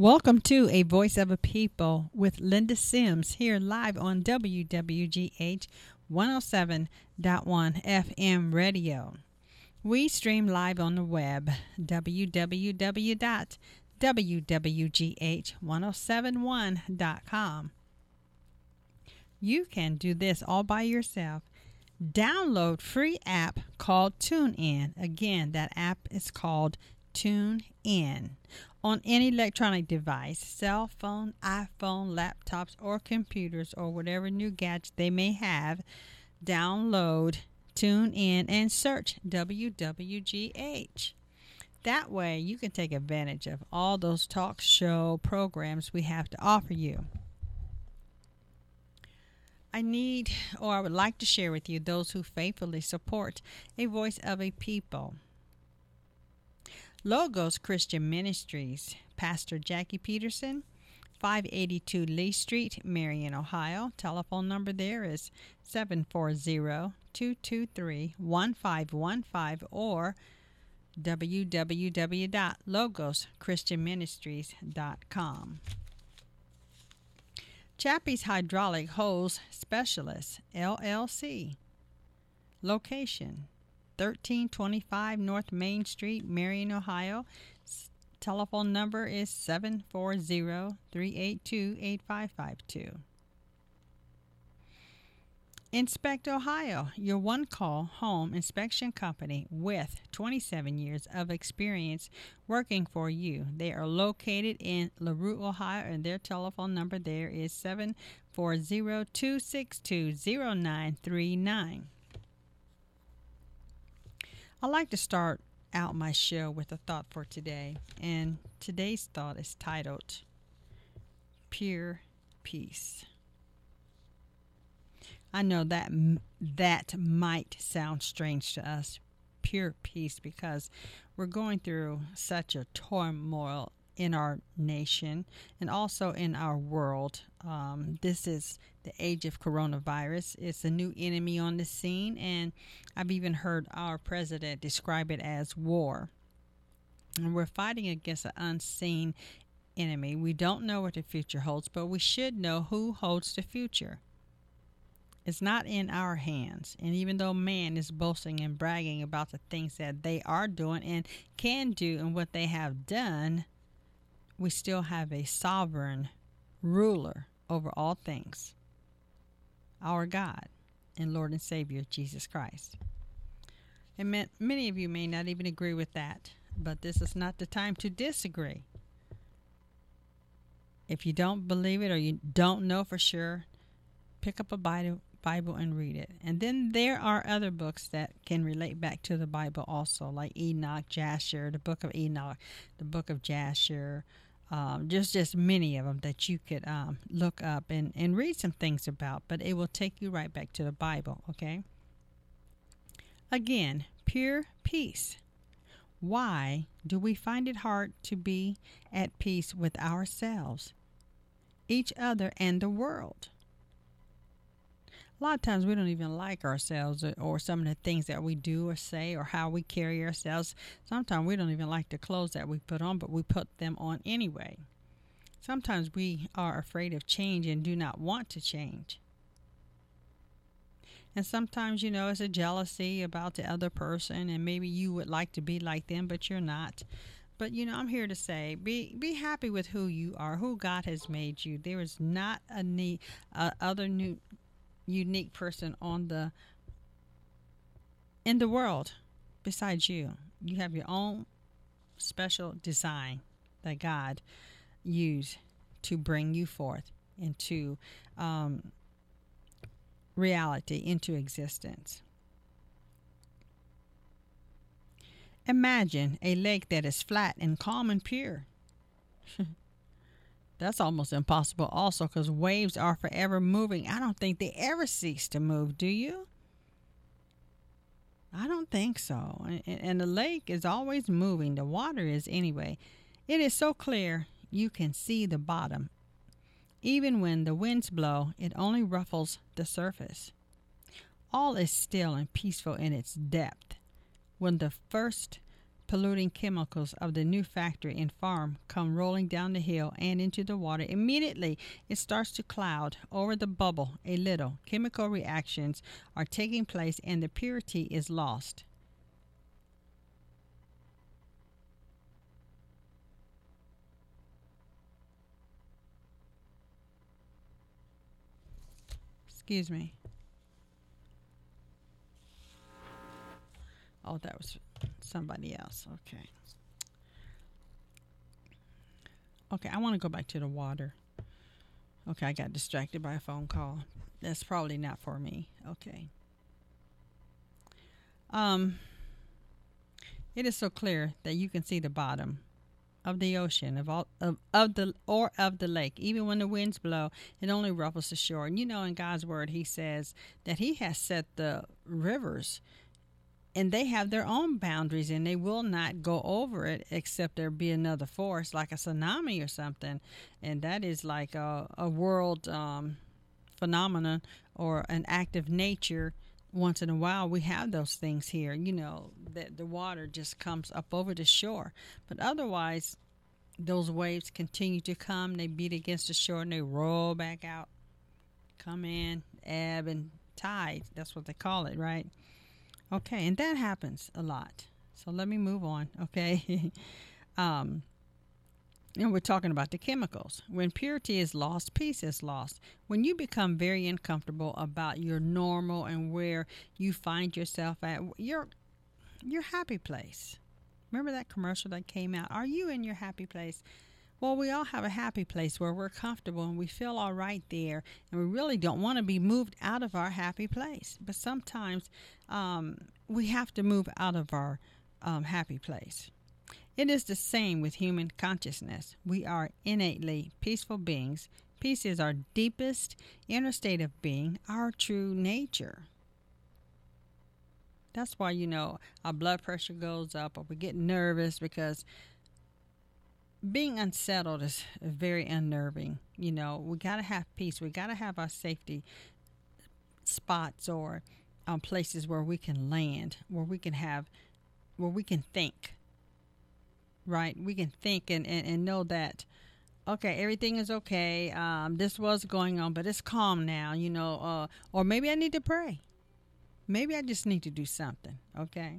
Welcome to A Voice of a People with Linda Sims here live on WWGH 107.1 FM radio. We stream live on the web, www.wwgh1071.com. You can do this all by yourself. Download free app called TuneIn. Again, that app is called TuneIn. On any electronic device, cell phone, iPhone, laptops, or computers, or whatever new gadget they may have, download TuneIn and search WWGH. That way you can take advantage of all those talk show programs we have to offer you. I would like to share with you those who faithfully support A Voice of a People. Logos Christian Ministries, Pastor Jackie Peterson, 582 Lee Street, Marion, Ohio. Telephone number there is 740-223-1515 or www.logoschristianministries.com. Chappie's Hydraulic Hose Specialists, LLC. Location 1325 North Main Street, Marion, Ohio. Telephone number is 740-382-8552. Inspect Ohio, your one-call home inspection company with 27 years of experience working for you. They are located in LaRue, Ohio, and their telephone number there is 740-262-0939. I like to start out my show with a thought for today, and today's thought is titled Pure Peace. I know that might sound strange to us, pure peace, because we're going through such a turmoil in our nation and also in our world. This is the age of coronavirus. It's a new enemy on the scene, and I've even heard our president describe it as war. And we're fighting against an unseen enemy. We don't know what the future holds, but we should know who holds the future. It's not in our hands. And even though man is boasting and bragging about the things that they are doing and can do and what they have done, we still have a sovereign ruler over all things, our God and Lord and Savior, Jesus Christ. And many of you may not even agree with that, but this is not the time to disagree. If you don't believe it or you don't know for sure, pick up a Bible and read it. And then there are other books that can relate back to the Bible also, like Enoch, Jasher, the book of Enoch, the book of Jasher. Just many of them that you could look up and read some things about, but it will take you right back to the Bible, okay? Again, pure peace. Why do we find it hard to be at peace with ourselves, each other, and the world? A lot of times we don't even like ourselves or some of the things that we do or say or how we carry ourselves. Sometimes we don't even like the clothes that we put on, but we put them on anyway. Sometimes we are afraid of change and do not want to change. And sometimes, it's a jealousy about the other person, and maybe you would like to be like them, but you're not. But, I'm here to say, be happy with who you are, who God has made you. There is not other unique person in the world besides you. You have your own special design that God used to bring you forth into reality, into existence. Imagine a lake that is flat and calm and pure. That's almost impossible also, because waves are forever moving. I don't think they ever cease to move, do you? I don't think so. And the lake is always moving. The water is anyway. It is so clear you can see the bottom. Even when the winds blow, it only ruffles the surface. All is still and peaceful in its depth. When the first polluting chemicals of the new factory and farm come rolling down the hill and into the water, immediately it starts to cloud over the bubble a little. Chemical reactions are taking place and the purity is lost. Excuse me. Oh, that was somebody else. Okay. Okay, I want to go back to the water. Okay, I got distracted by a phone call. That's probably not for me. Okay. Um, it is so clear that you can see the bottom of the ocean, of the lake. Even when the winds blow, it only ruffles the shore. And you know, in God's word, He says that He has set the rivers, and they have their own boundaries, and they will not go over it except there be another force, like a tsunami or something. And that is like a world phenomenon or an act of nature. Once in a while, we have those things here, you know, that the water just comes up over the shore. But otherwise, those waves continue to come. They beat against the shore and they roll back out, come in, ebb and tide. That's what they call it, right? Okay, and that happens a lot. So let me move on, okay? And we're talking about the chemicals. When purity is lost, peace is lost. When you become very uncomfortable about your normal and where you find yourself at, your happy place. Remember that commercial that came out? Are you in your happy place? Well, we all have a happy place where we're comfortable and we feel all right there, and we really don't want to be moved out of our happy place. But sometimes we have to move out of our happy place. It is the same with human consciousness. We are innately peaceful beings. Peace is our deepest inner state of being, our true nature. That's why, you know, our blood pressure goes up or we get nervous, because being unsettled is very unnerving. You know, we got to have peace. We got to have our safety spots or places where we can land, where we can think. Right? We can think and know that, okay, everything is okay. This was going on, but it's calm now, you know, or maybe I need to pray. Maybe I just need to do something, okay?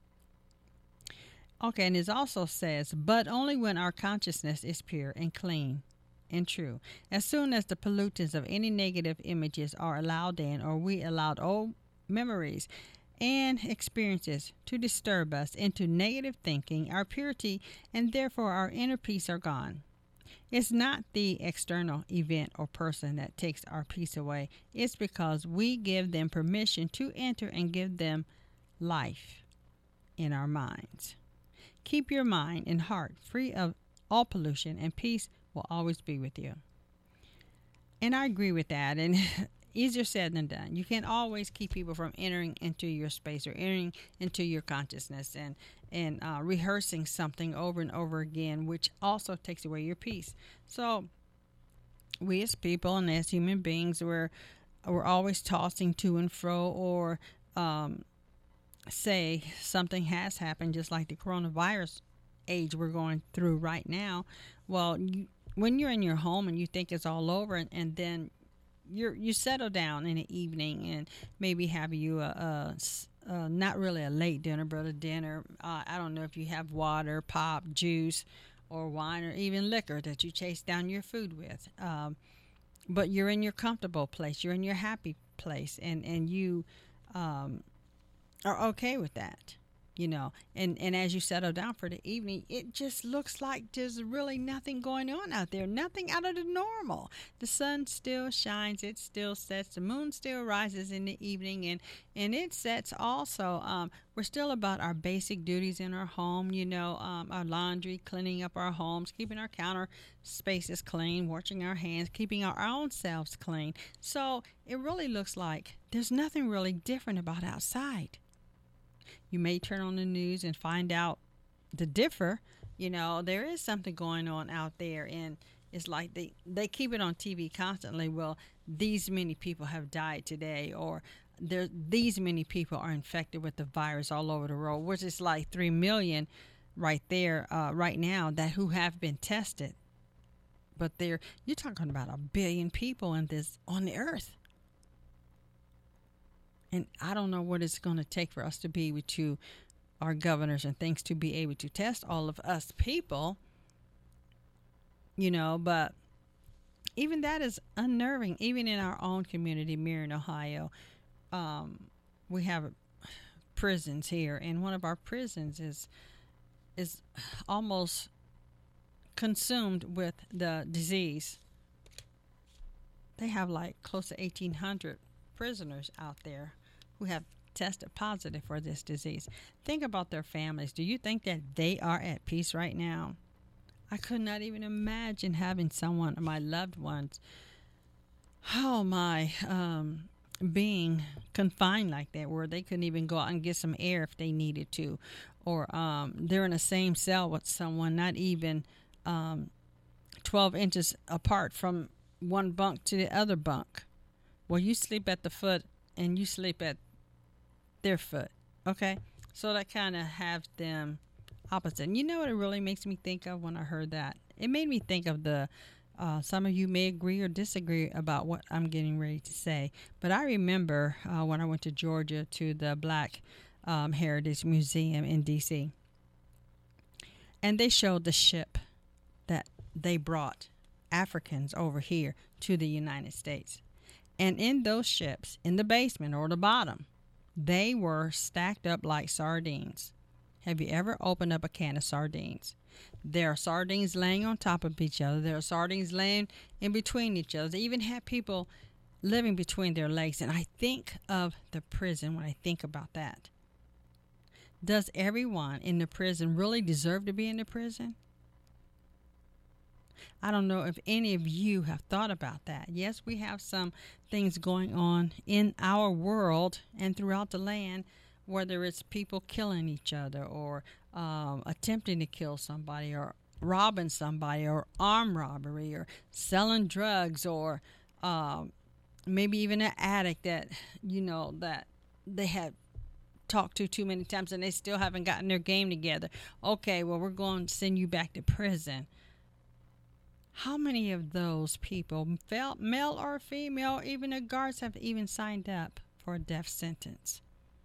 Okay, and it also says, but only when our consciousness is pure and clean and true. As soon as the pollutants of any negative images are allowed in, or we allowed old memories and experiences to disturb us into negative thinking, our purity and therefore our inner peace are gone. It's not the external event or person that takes our peace away. It's because we give them permission to enter and give them life in our minds. Keep your mind and heart free of all pollution, and peace will always be with you. And I agree with that. And easier said than done. You can't always keep people from entering into your space or entering into your consciousness and rehearsing something over and over again, which also takes away your peace. So we as people and as human beings, we're always tossing to and fro, or say something has happened, just like the coronavirus age we're going through right now. Well, when you're in your home and you think it's all over, and then you settle down in the evening and maybe have you not really a late dinner, but a dinner. I don't know if you have water, pop, juice, or wine, or even liquor that you chase down your food with. But you're in your comfortable place. You're in your happy place, and you are okay with that. You know, and as you settle down for the evening, it just looks like there's really nothing going on out there, nothing out of the normal. The sun still shines, it still sets, the moon still rises in the evening, and it sets also. We're still about our basic duties in our home, you know, our laundry, cleaning up our homes, keeping our counter spaces clean, washing our hands, keeping our own selves clean. So it really looks like there's nothing really different about outside. You may turn on the news and find out the differ. You know, there is something going on out there, and it's like they keep it on TV constantly. Well, these many people have died today, or these many people are infected with the virus all over the world, which is like 3 million right there, right now, that who have been tested. But you're talking about 1 billion people on the earth. And I don't know what it's going to take for us to be able to, our governors and things, to be able to test all of us people, but even that is unnerving. Even in our own community, Marion, Ohio, we have prisons here, and one of our prisons is almost consumed with the disease. They have like close to 1,800 prisoners out there who have tested positive for this disease. Think about their families. Do you think that they are at peace right now? I could not even imagine having someone, my loved ones, being confined like that, where they couldn't even go out and get some air if they needed to, or they're in the same cell with someone, not even 12 inches apart from one bunk to the other bunk. Well, you sleep at the foot and you sleep at their foot, okay? So that kind of have them opposite. And you know what it really makes me think of when I heard that? It made me think of some of you may agree or disagree about what I'm getting ready to say, but I remember when I went to Georgia to the Black Heritage Museum in D.C., and they showed the ship that they brought Africans over here to the United States. And in those ships, in the basement or the bottom, they were stacked up like sardines. Have you ever opened up a can of sardines? There are sardines laying on top of each other. There are sardines laying in between each other. They even have people living between their legs. And I think of the prison when I think about that. Does everyone in the prison really deserve to be in the prison? I don't know if any of you have thought about that. Yes, we have some things going on in our world and throughout the land, whether it's people killing each other or attempting to kill somebody or robbing somebody or armed robbery or selling drugs or maybe even an addict that, that they have talked to too many times and they still haven't gotten their game together. Okay, well, we're going to send you back to prison. How many of those people, male or female, even the guards, have even signed up for a death sentence?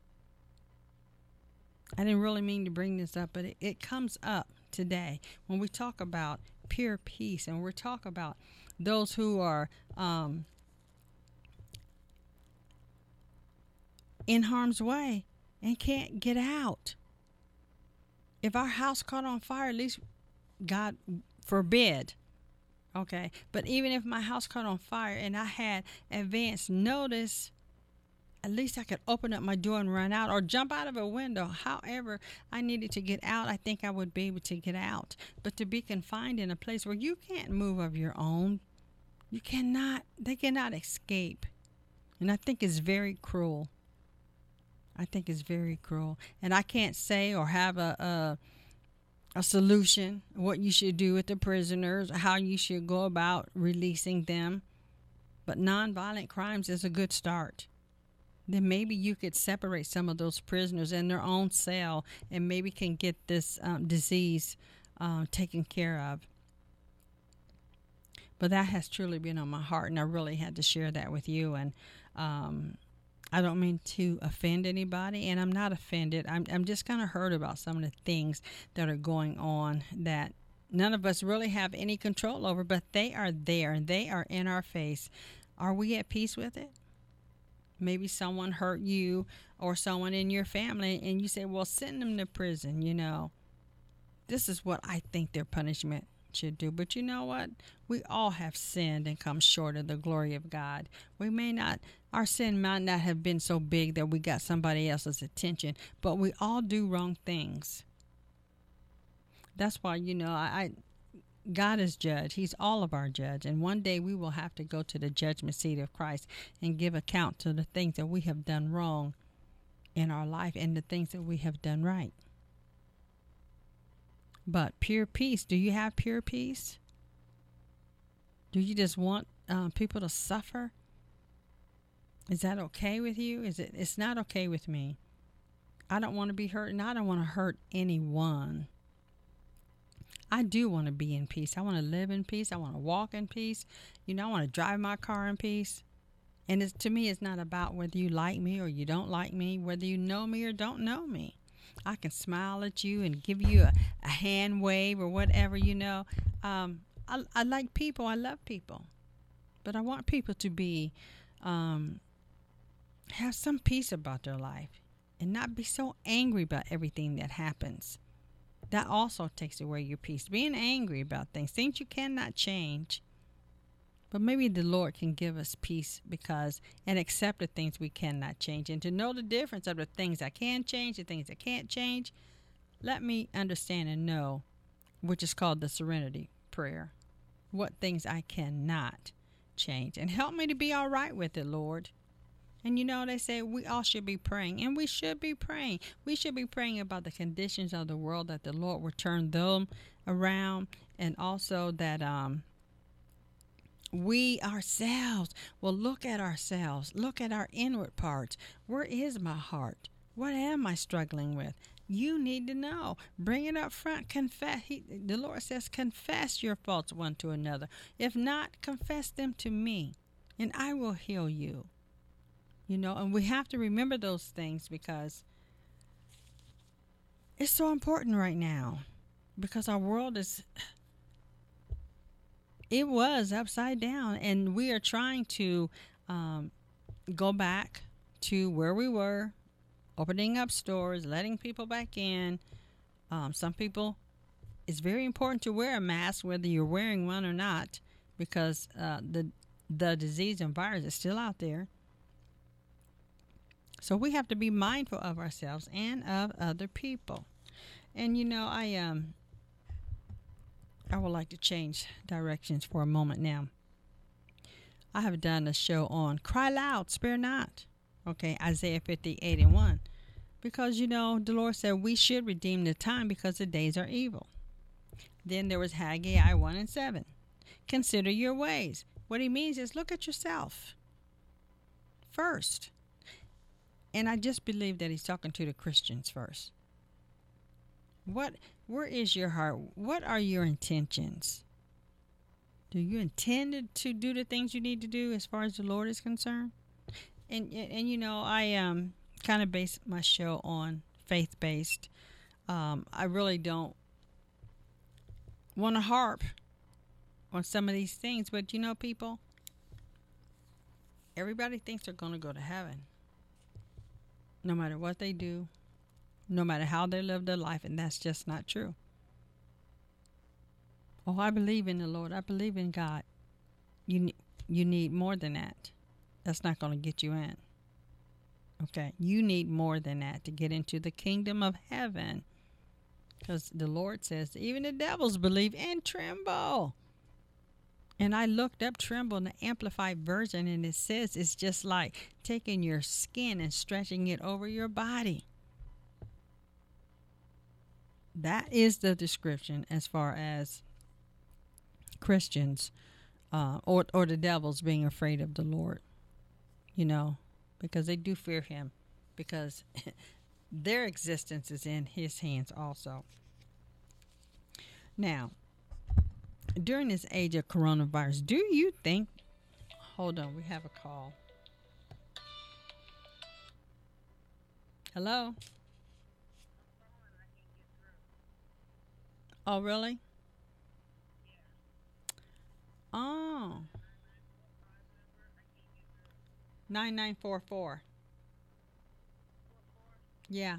I didn't really mean to bring this up, but it comes up today when we talk about pure peace and we talk about those who are in harm's way and can't get out. If our house caught on fire, at least God forbid. Okay, but even if my house caught on fire and I had advance notice, at least I could open up my door and run out or jump out of a window. However I needed to get out, I think I would be able to get out. But to be confined in a place where you can't move of your own, they cannot escape. And I think it's very cruel. And I can't say or have a solution, what you should do with the prisoners, how you should go about releasing them. But nonviolent crimes is a good start. Then maybe you could separate some of those prisoners in their own cell and maybe can get this disease taken care of. But that has truly been on my heart, and I really had to share that with you. And I don't mean to offend anybody, and I'm not offended. I'm just kind of hurt about some of the things that are going on that none of us really have any control over, but they are there, and they are in our face. Are we at peace with it? Maybe someone hurt you or someone in your family, and you say, well, send them to prison, This is what I think their punishment should do. But you know what? We all have sinned and come short of the glory of God. Our sin might not have been so big that we got somebody else's attention, but we all do wrong things. That's why, God is judge. He's all of our judge. And one day we will have to go to the judgment seat of Christ and give account to the things that we have done wrong in our life and the things that we have done right. But pure peace, do you have pure peace? Do you just want people to suffer? Is that okay with you? It's not okay with me. I don't want to be hurt, and I don't want to hurt anyone. I do want to be in peace. I want to live in peace. I want to walk in peace. You know, I want to drive my car in peace. And to me, it's not about whether you like me or you don't like me, whether you know me or don't know me. I can smile at you and give you a hand wave or whatever, you know. I like people. I love people. But I want people to be, have some peace about their life and not be so angry about everything that happens. That also takes away your peace. Being angry about things you cannot change. But maybe the Lord can give us peace and accept the things we cannot change. And to know the difference of the things I can change, the things I can't change, let me understand and know, which is called the serenity prayer, what things I cannot change. And help me to be all right with it, Lord. And you know, they say we all should be praying, and we should be praying. We should be praying about the conditions of the world, that the Lord will turn them around, and also that we ourselves will look at ourselves, look at our inward parts. Where is my heart? What am I struggling with? You need to know. Bring it up front. Confess. The Lord says, confess your faults one to another. If not, confess them to me, and I will heal you. You know, and we have to remember those things because it's so important right now, because our world it was upside down, and we are trying to go back to where we were, opening up stores, letting people back in. Some people, it's very important to wear a mask, whether you're wearing one or not, because the disease and virus is still out there. So we have to be mindful of ourselves and of other people. And you know, I would like to change directions for a moment now. I have done a show on cry loud, spare not. Okay, Isaiah 58:1. Because, you know, the Lord said we should redeem the time because the days are evil. Then there was Haggai 1:7. Consider your ways. What he means is look at yourself first. And I just believe that he's talking to the Christians first. Where is your heart? What are your intentions? Do you intend to do the things you need to do as far as the Lord is concerned? And you know, I kind of base my show on faith-based. I really don't want to harp on some of these things, but you know, people, everybody thinks they're going to go to heaven, no matter what they do, no matter how they live their life, and that's just not true. Oh, I believe in the Lord. I believe in God. You need more than that. That's not going to get you in. Okay, you need more than that to get into the kingdom of heaven. Because the Lord says, even the devils believe and tremble. And I looked up tremble in the Amplified Version, and it says it's just like taking your skin and stretching it over your body. That is the description as far as Christians or the devils being afraid of the Lord. You know, because they do fear him, because their existence is in his hands also. Now, during this age of coronavirus, do you think... Hold on, we have a call. Hello? Oh, really? Oh. 9944. Yeah.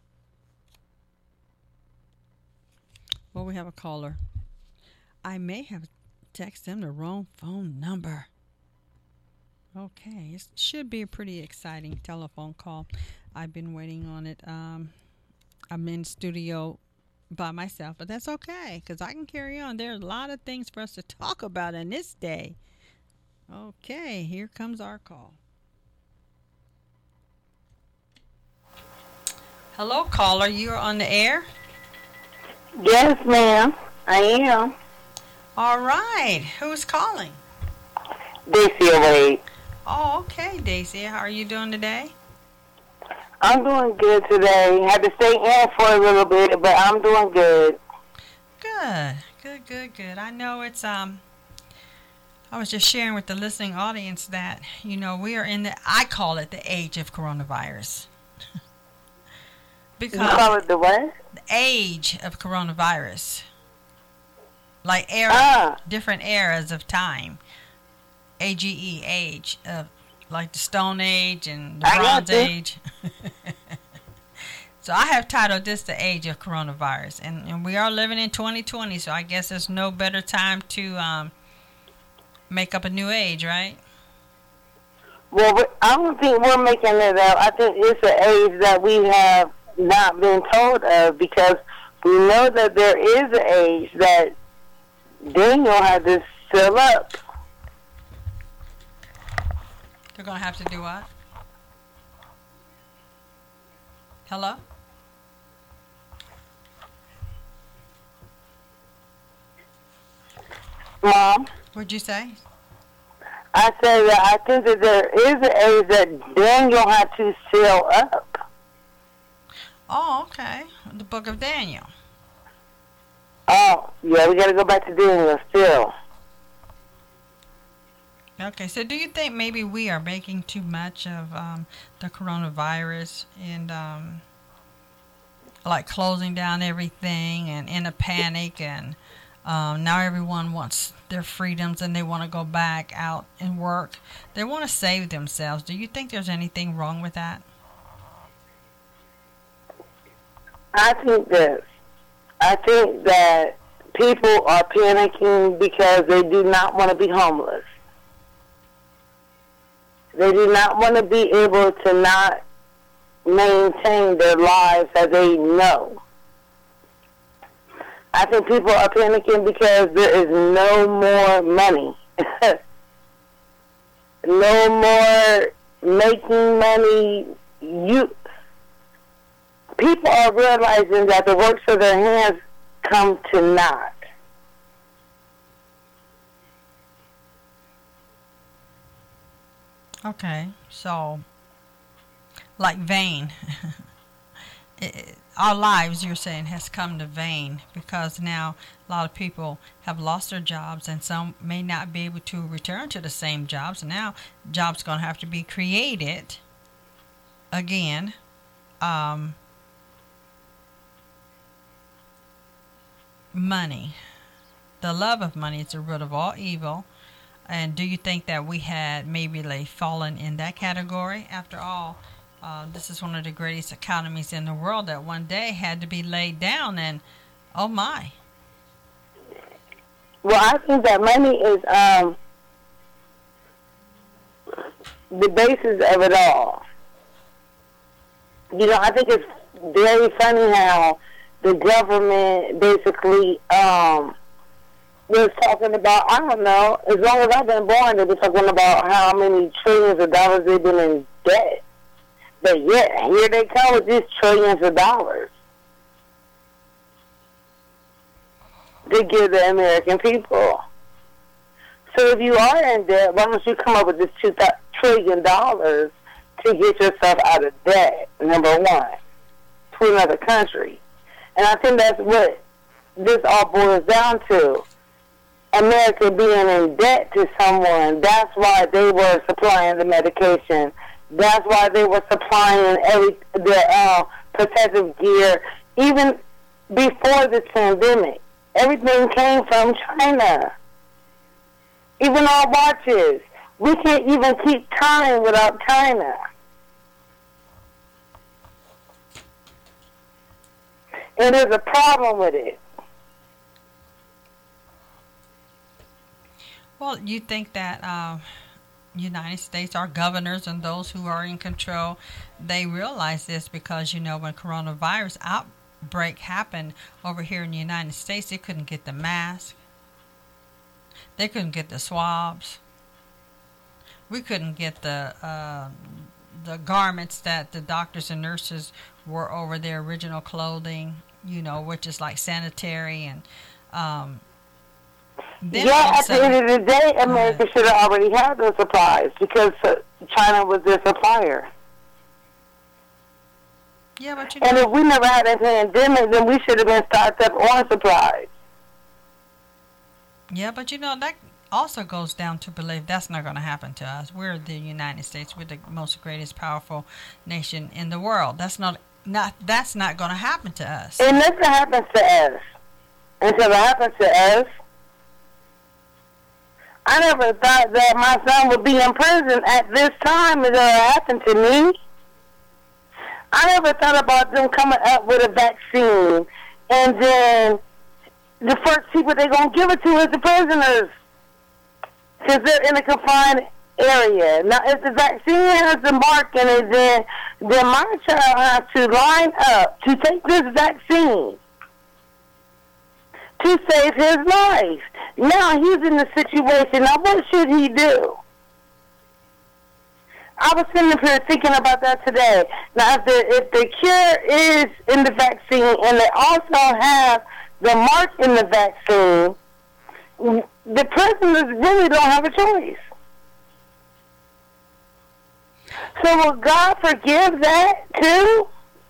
Well, we have a caller. I may have texted them the wrong phone number. Okay, it should be a pretty exciting telephone call. I've been waiting on it. I'm in studio by myself, but that's okay, because I can carry on. There are a lot of things for us to talk about in this day. Okay, here comes our call. Hello, caller. You are on the air? Yes, ma'am. I am. All right. Who's calling? Daisy Wade. Oh, okay, Daisy. How are you doing today? I'm doing good today. Had to stay in for a little bit, but I'm doing good. Good. I know it's I was just sharing with the listening audience that, we are I call it the age of coronavirus. You call it the what? The age of coronavirus. Like era, different eras of time. AGE, age of, like the Stone Age and the Bronze Age. So I have titled this the age of coronavirus. And we are living in 2020, so I guess there's no better time to make up a new age, right? Well, I don't think we're making it up. I think it's an age that we have not been told of, because we know that there is an age that Daniel had to seal up. They're going to have to do what? Hello? Mom? What'd you say? I said that I think that there is an age that Daniel had to seal up. Oh, okay. The book of Daniel. Oh, yeah, we got to go back to Daniel still. Okay, so do you think maybe we are making too much of the coronavirus and like closing down everything and in a panic, and now everyone wants their freedoms and they want to go back out and work. They want to save themselves. Do you think there's anything wrong with that? I think that people are panicking because they do not want to be homeless. They do not want to be able to not maintain their lives as they know. I think people are panicking because there is no more money. No more making money. People are realizing that the works of their hands come to naught. Okay, so like vain. Our lives, you're saying, has come to vain because now a lot of people have lost their jobs and some may not be able to return to the same jobs. Now jobs going to have to be created again. Money. The love of money is the root of all evil. And do you think that we had maybe like fallen in that category? After all, this is one of the greatest economies in the world that one day had to be laid down, and oh my. Well, I think that money is the basis of it all. I think it's very funny how the government basically was talking about, I don't know, as long as I've been born, they were talking about how many trillions of dollars they've been in debt. But yet, here they come with these trillions of dollars to give the American people. So if you are in debt, why don't you come up with this $2 trillion to get yourself out of debt, number one, to another country? And I think that's what this all boils down to. America being in debt to someone. That's why they were supplying the medication. That's why they were supplying the protective gear. Even before this pandemic, everything came from China. Even our watches. We can't even keep time without China. And there's a problem with it. Well, you think that United States, our governors and those who are in control, they realize this because, when coronavirus outbreak happened over here in the United States, they couldn't get the mask. They couldn't get the swabs. We couldn't get the garments that the doctors and nurses wore over their original clothing, which is like sanitary and at the end of the day, America should have already had those supplies because China was their supplier. Yeah, but and if we never had a pandemic, then we should have been stocked up on supplies. Yeah, but that also goes down to belief. That's not going to happen to us. We're the United States. We're the most greatest, powerful nation in the world. That's not going to happen to us. It never happens to us. Until it happens to us. I never thought that my son would be in prison at this time until it happened to me. I never thought about them coming up with a vaccine, and then the first people they're going to give it to is the prisoners, because they're in a confined area. Now, if the vaccine has the mark in it, then my child has to line up to take this vaccine to save his life. Now he's in the situation. Now, what should he do? I was sitting up here thinking about that today. Now, if the cure is in the vaccine and they also have the mark in the vaccine, the prisoners really don't have a choice. So will God forgive that too?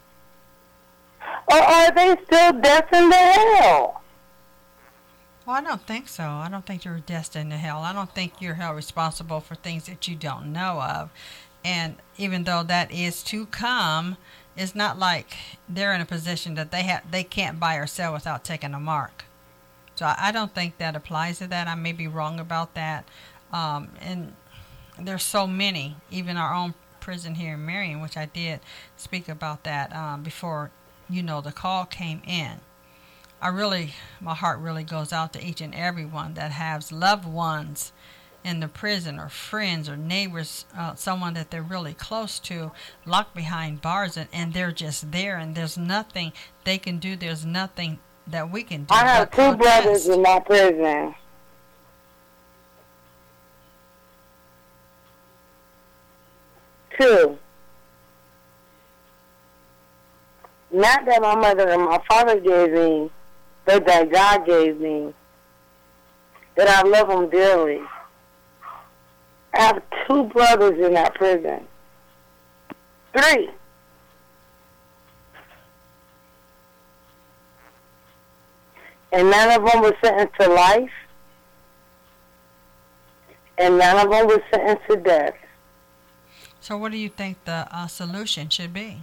Or are they still destined to hell? Well, I don't think so. I don't think you're destined to hell. I don't think you're held responsible for things that you don't know of. And even though that is to come, it's not like they're in a position that they can't buy or sell without taking a mark. So I don't think that applies to that. I may be wrong about that. And there's so many, even our own prison here in Marion, which I did speak about that before the call came in. My heart really goes out to each and every one that has loved ones in the prison, or friends or neighbors, someone that they're really close to, locked behind bars, and they're just there, and there's nothing they can do. There's nothing that we can do. I have two brothers in my prison. Two. Not that my mother and my father gave me, but that God gave me. That I love them dearly. I have two brothers in that prison. Three. And none of them were sentenced to life. And none of them were sentenced to death. So what do you think the solution should be?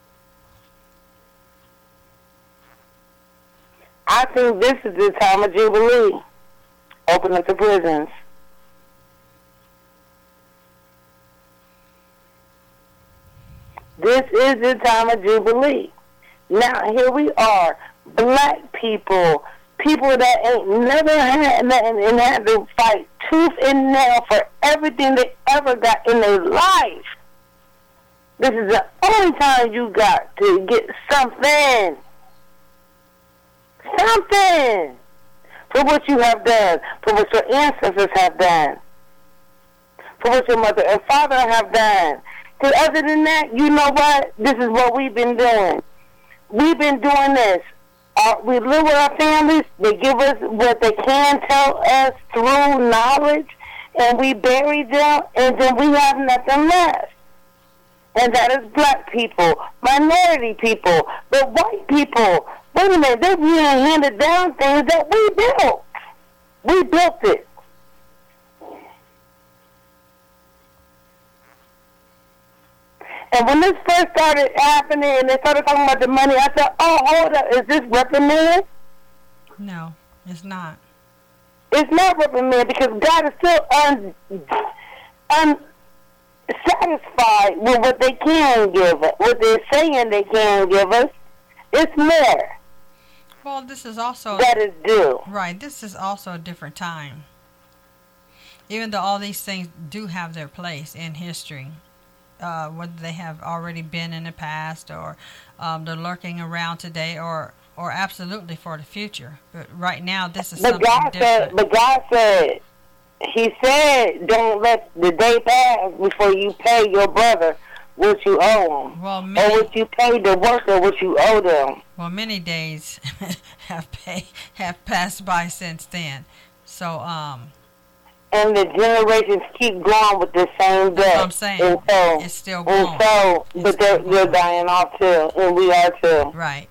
I think this is the time of Jubilee. Open up the prisons. This is the time of Jubilee. Now, here we are, black people, people that ain't never had nothing and had to fight tooth and nail for everything they ever got in their life. This is the only time you got to get something. Something for what you have done, for what your ancestors have done, for what your mother and father have done. Because other than that, you know what? This is what we've been doing. We've been doing this. We live with our families. They give us what they can tell us through knowledge, and we bury them, and then we have nothing left. And that is black people, minority people, the white people. Wait a minute, they're being handed down things that we built. We built it. And when this first started happening and they started talking about the money, I thought, oh, hold up, is this reprimand? No, it's not. It's not reprimand because God is still unsatisfied with what they can give us, what they're saying they can give us. It's more. Well, this is also... that is due. Right, this is also a different time. Even though all these things do have their place in history. Whether they have already been in the past or they're lurking around today or absolutely for the future. But right now, this is something different. But God said, He said, don't let the day pass before you pay your brother what you owe him. Well, or what you pay the worker what you owe them. Well, many days have passed by since then. So, and the generations keep going with the same debt. That's what I'm saying. And so, it's still going. But they're dying off too, and we are too. Right.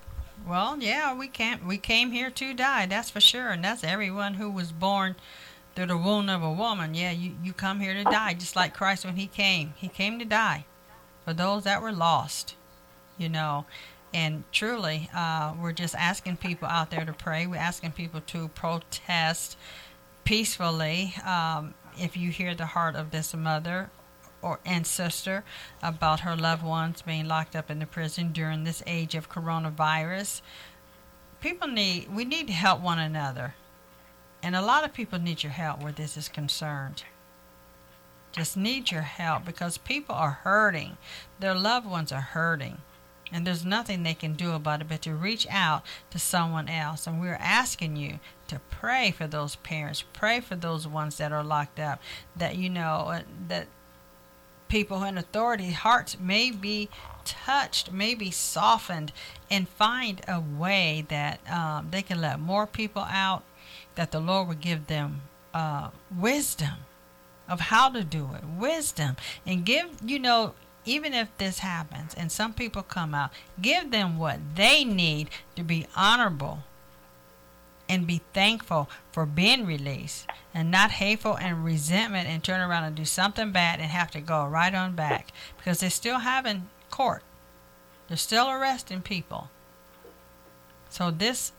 Well, yeah, we came here to die, that's for sure. And that's everyone who was born through the womb of a woman. Yeah, you come here to die, just like Christ when he came. He came to die for those that were lost, you know. And truly, we're just asking people out there to pray. We're asking people to protest peacefully. If you hear the heart of this mother and sister about her loved ones being locked up in the prison during this age of coronavirus, we need to help one another. And a lot of people need your help where this is concerned. Just need your help because people are hurting. Their loved ones are hurting. And there's nothing they can do about it but to reach out to someone else. And we're asking you to pray for those parents. Pray for those ones that are locked up. That, you know, that people in authority, hearts may be touched, may be softened, and find a way that they can let more people out, that the Lord will give them wisdom of how to do it, wisdom, and give, you know, even if this happens and some people come out, give them what they need to be honorable and be thankful for being released, and not hateful and resentment and turn around and do something bad and have to go right on back, because they're still having court. They're still arresting people. So this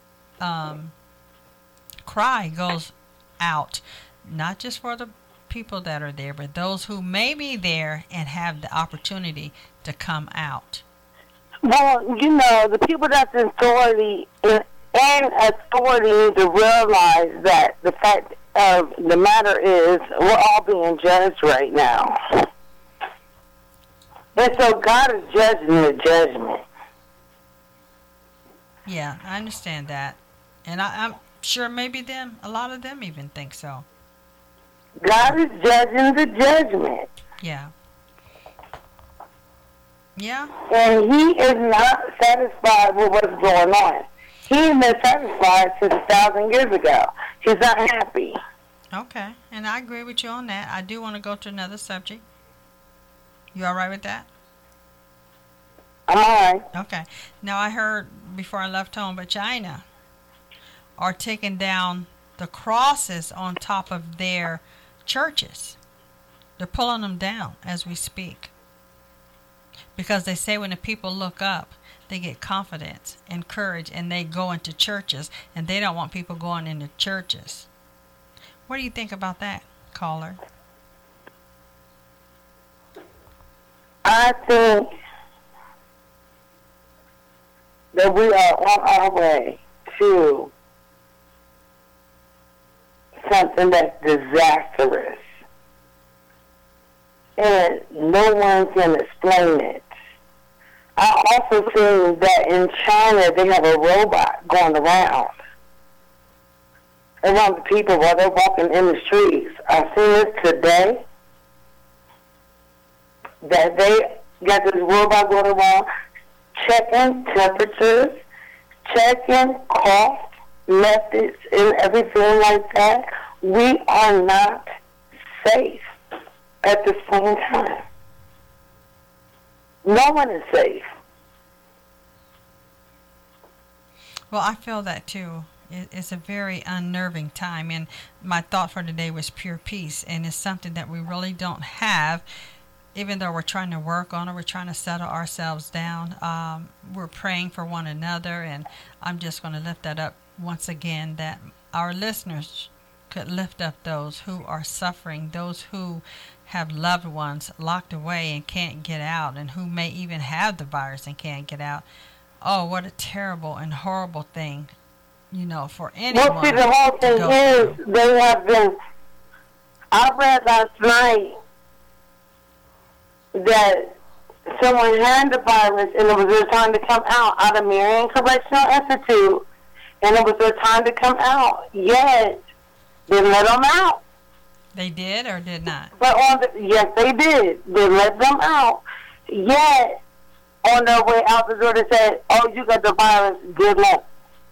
cry goes out, not just for the people that are there, but those who may be there and have the opportunity to come out. Well, you know, the people that's in authority and authority need to realize that the fact of the matter is we're all being judged right now. And so God is judging the judgment. Yeah, I understand that. And I'm sure maybe a lot of them even think so. God is judging the judgment. Yeah. Yeah. And he is not satisfied with what's going on. He's been satisfied since 1,000 years ago. He's not happy. Okay. And I agree with you on that. I do want to go to another subject. You all right with that? I'm all right. Okay. Now, I heard before I left home, but China are taking down the crosses on top of their churches. They're pulling them down as we speak. Because they say when the people look up, they get confidence and courage, and they go into churches, and they don't want people going into churches. What do you think about that, caller? I think that we are on our way to something that's disastrous. And no one can explain it. I also seen that in China they have a robot going around the people while they're walking in the streets. I seen this today, that they got this robot going around checking temperatures, checking cough methods and everything like that. We are not safe at the same time. No one is safe. Well, I feel that too. It's a very unnerving time, and my thought for today was pure peace, and it's something that we really don't have, even though we're trying to work on it, we're trying to settle ourselves down. We're praying for one another, and I'm just going to lift that up once again, that our listeners could lift up those who are suffering, those who have loved ones locked away and can't get out, and who may even have the virus and can't get out. Oh, what a terrible and horrible thing, you know, for anyone. Well, see, the whole thing is they have been. I read last night that someone had the virus and it was their time to come out of Marion Correctional Institute, and it was their time to come out. Yet they let them out. They did or did not? But yes, they did. They let them out. Yet on their way out the door, they said, "Oh, you got the virus. Good luck."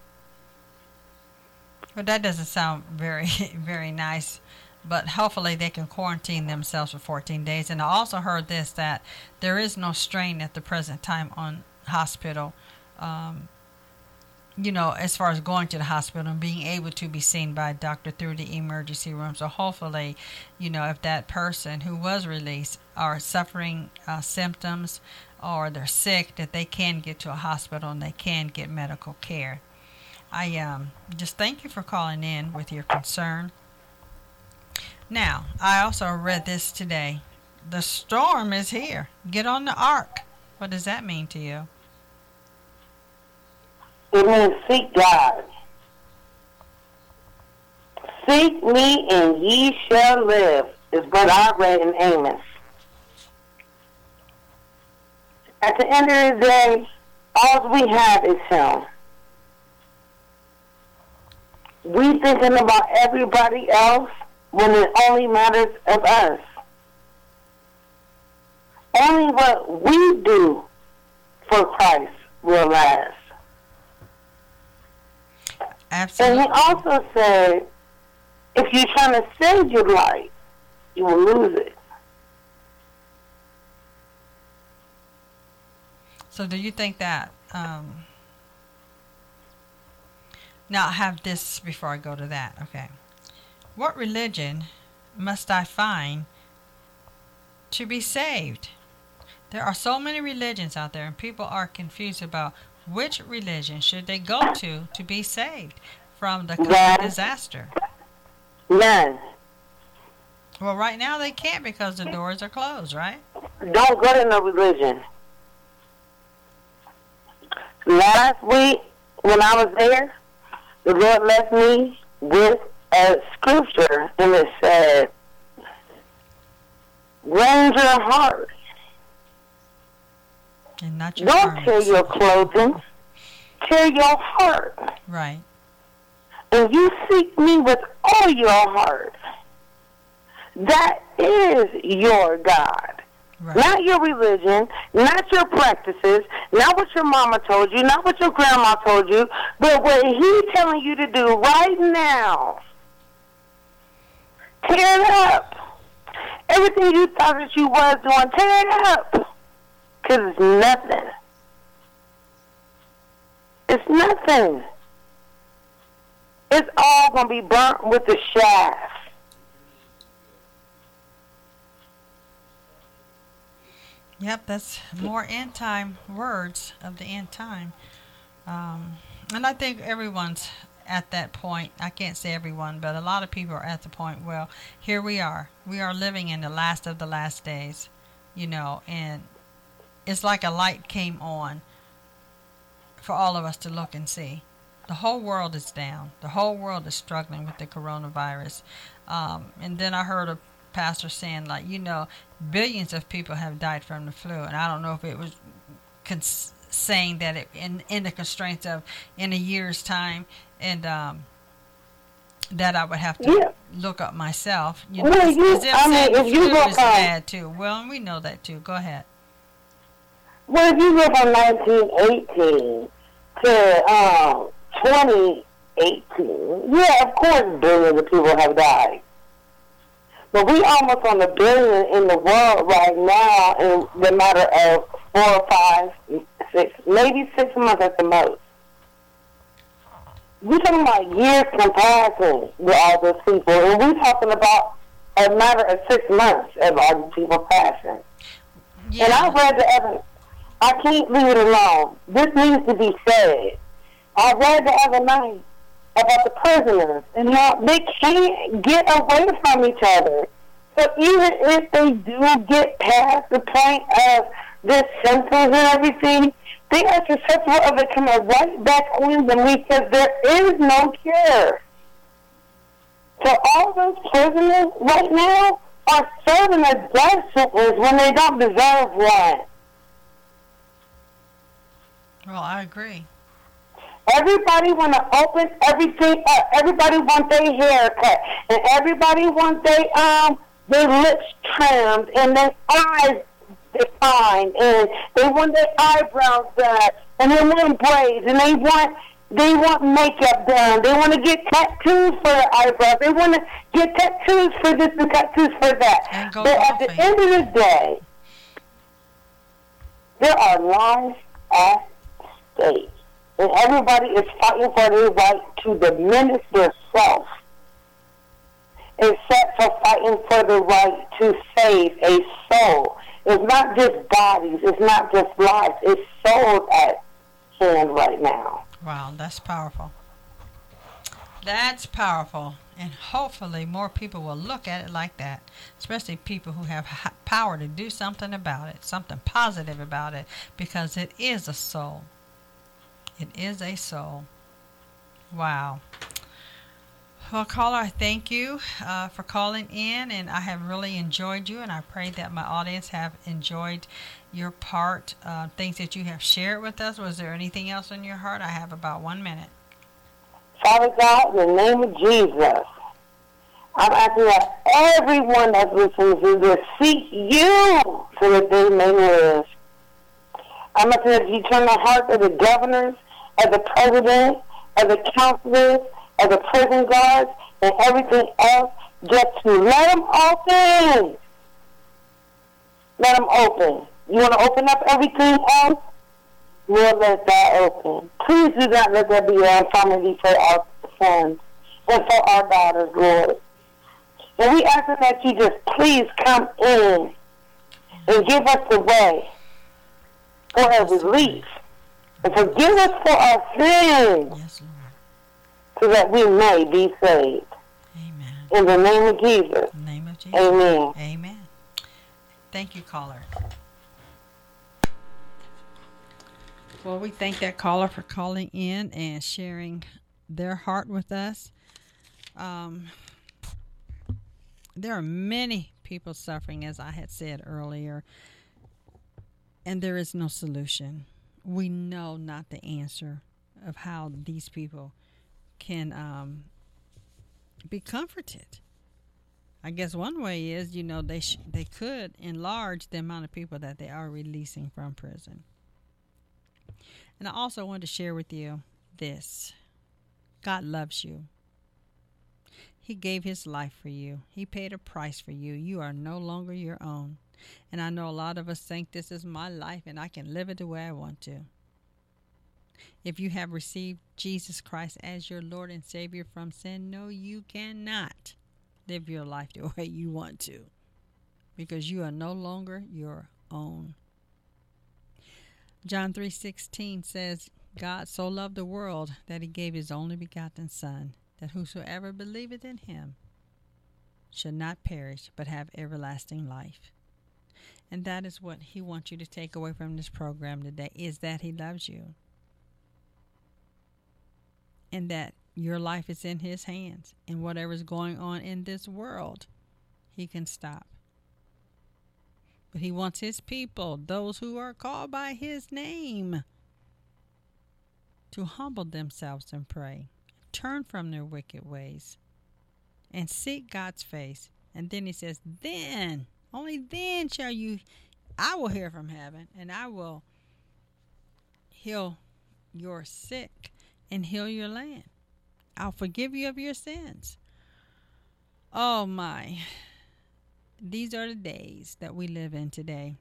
Well, that doesn't sound very, very nice. But hopefully they can quarantine themselves for 14 days. And I also heard this, that there is no strain at the present time on hospital as far as going to the hospital and being able to be seen by a doctor through the emergency room. So hopefully, if that person who was released are suffering symptoms or they're sick, that they can get to a hospital and they can get medical care. I just thank you for calling in with your concern. Now, I also read this today. The storm is here. Get on the ark. What does that mean to you? It means seek God. Seek me and ye shall live, is what I read in Amos. At the end of the day, all we have is Him. We thinking about everybody else when it only matters of us. Only what we do for Christ will last. Absolutely. And He also said, if you're trying to save your life, you will lose it. So do you think that, now I have this before I go to that, okay. What religion must I find to be saved? There are so many religions out there, and people are confused about which religion should they go to be saved from the coming disaster. None. Well, right now they can't because the doors are closed, right? Don't go to no religion. Last week, when I was there, the Lord left me with a scripture, and it said, "Range your heart. And not your Don't garments. tear your clothing. Tear your heart. Right. And you seek me with all your heart. That is your God. Right. Not your religion, not your practices, not what your mama told you, not what your grandma told you, but what He's telling you to do right now. Tear it up. Everything you thought that you was doing, tear it up. Because it's nothing. It's nothing. It's all going to be burnt with the shaft. Yep, that's more end time words of the end time. And I think everyone's at that point. I can't say everyone, but a lot of people are at the point, well, here we are. We are living in the last of the last days, and it's like a light came on for all of us to look and see. The whole world is down. The whole world is struggling with the coronavirus. And then I heard a pastor saying, billions of people have died from the flu. And I don't know if it was saying that it, in the constraints of in a year's time, and that I would have to look up myself. If you go is bad too. Well, and we know that too. Go ahead. Well, if you go from 1918 to 2018, yeah, of course billions of people have died. But we almost on the billion in the world right now in the matter of 4 or 5, 6, maybe 6 months at the most. We're talking about years passing with all those people, and we're talking about a matter of 6 months of all these people passing. Yeah. And I read the evidence. I can't leave it alone. This needs to be said. I read the other night about the prisoners and how they can't get away from each other. So even if they do get past the point of the symptoms and everything, they are susceptible of it coming right back on them because there is no cure. So all those prisoners right now are serving a death sentence when they don't deserve one. Well, I agree. Everybody want to open everything up. Everybody want their hair cut. And everybody want their lips trimmed and their eyes defined. And they want their eyebrows done. And they want braids. And they want makeup done. They want to get tattoos for their eyebrows. They want to get tattoos for this and tattoos for that. But at the end of the day, there are lives at stake. And everybody is fighting for their right to diminish their self, except for fighting for the right to save a soul. It's not just bodies. It's not just lives. It's souls at hand right now. Wow, that's powerful. That's powerful. And hopefully more people will look at it like that, especially people who have power to do something about it, something positive about it, because it is a soul. It is a soul. Wow. Well, caller, I thank you for calling in, and I have really enjoyed you, and I pray that my audience have enjoyed your part, things that you have shared with us. Was there anything else on your heart? I have about 1 minute. Father God, in the name of Jesus, I'm asking that everyone that's listening to this seek you so that they may live. I'm asking that you turn the hearts of the governors, of the president, of the counselors, of the prison guards, and everything else, just to let them open. Let them open. You want to open up everything else? Lord, let that open. Please do not let there be an infirmity for our sons and for our daughters, Lord. And we ask that you just please come in and give us the way for a relief. And forgive us for our sins. Yes, Lord. So that we may be saved. Amen. In the name of Jesus. In the name of Jesus. Amen. Amen. Thank you, caller. Well, we thank that caller for calling in and sharing their heart with us. There are many people suffering, as I had said earlier, and there is no solution. We know not the answer of how these people can be comforted. I guess one way is, they could enlarge the amount of people that they are releasing from prison. And I also want to share with you this. God loves you. He gave his life for you. He paid a price for you. You are no longer your own. And I know a lot of us think this is my life and I can live it the way I want to. If you have received Jesus Christ as your Lord and Savior from sin, no, you cannot live your life the way you want to, because you are no longer your own. John 3:16 says, God so loved the world that he gave his only begotten Son, that whosoever believeth in him should not perish but have everlasting life. And that is what he wants you to take away from this program today, is that he loves you. And that your life is in his hands. And whatever is going on in this world, he can stop. But he wants his people, those who are called by his name, to humble themselves and pray, turn from their wicked ways, and seek God's face. And then he says, then, only then I will hear from heaven, and I will heal your sick and heal your land. I'll forgive you of your sins. Oh my. These are the days that we live in today.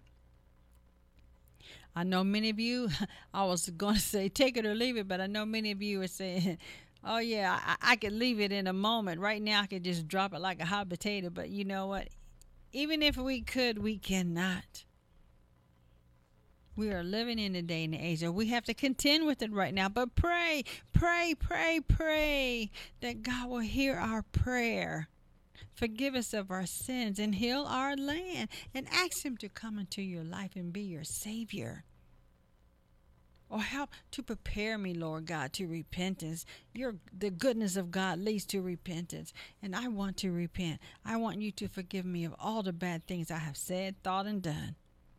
I know many of you, I was going to say take it or leave it, but I know many of you are saying, oh yeah, I could leave it in a moment. Right now I could just drop it like a hot potato. But you know what? Even if we could, we cannot. We are living in a day and age, and we have to contend with it right now. But pray, pray, pray, pray that God will hear our prayer. Forgive us of our sins and heal our land, and ask him to come into your life and be your Savior. Or help to prepare me, Lord God, to repentance. The goodness of God leads to repentance, and I want to repent. I want you to forgive me of all the bad things I have said, thought, and done.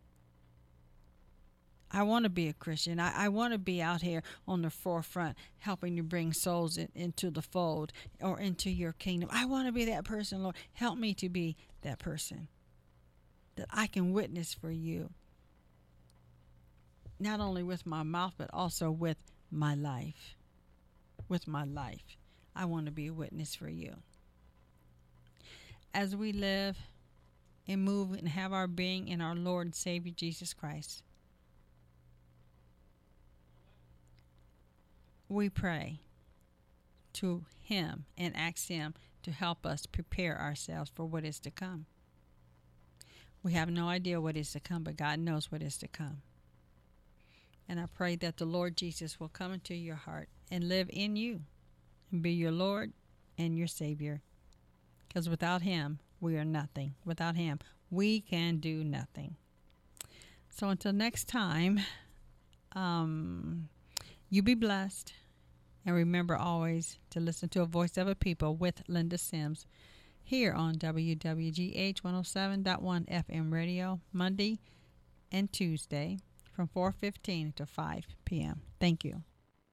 I want to be a Christian. I want to be out here on the forefront helping to bring souls into the fold or into your kingdom. I want to be that person, Lord. Help me to be that person that I can witness for you. Not only with my mouth, but also with my life. With my life. I want to be a witness for you. As we live and move and have our being in our Lord and Savior Jesus Christ, we pray to Him and ask Him to help us prepare ourselves for what is to come. We have no idea what is to come, but God knows what is to come. And I pray that the Lord Jesus will come into your heart and live in you and be your Lord and your Savior. Because without Him, we are nothing. Without Him, we can do nothing. So until next time, you be blessed. And remember always to listen to A Voice of a People with Linda Sims here on WWGH 107.1 FM radio, Monday and Tuesday from 4:15 to 5 p.m. Thank you.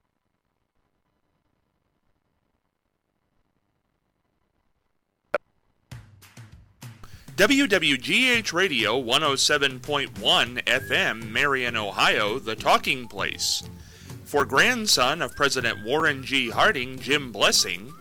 WWGH Radio 107.1 FM, Marion, Ohio, the talking place. For grandson of President Warren G. Harding, Jim Blessing,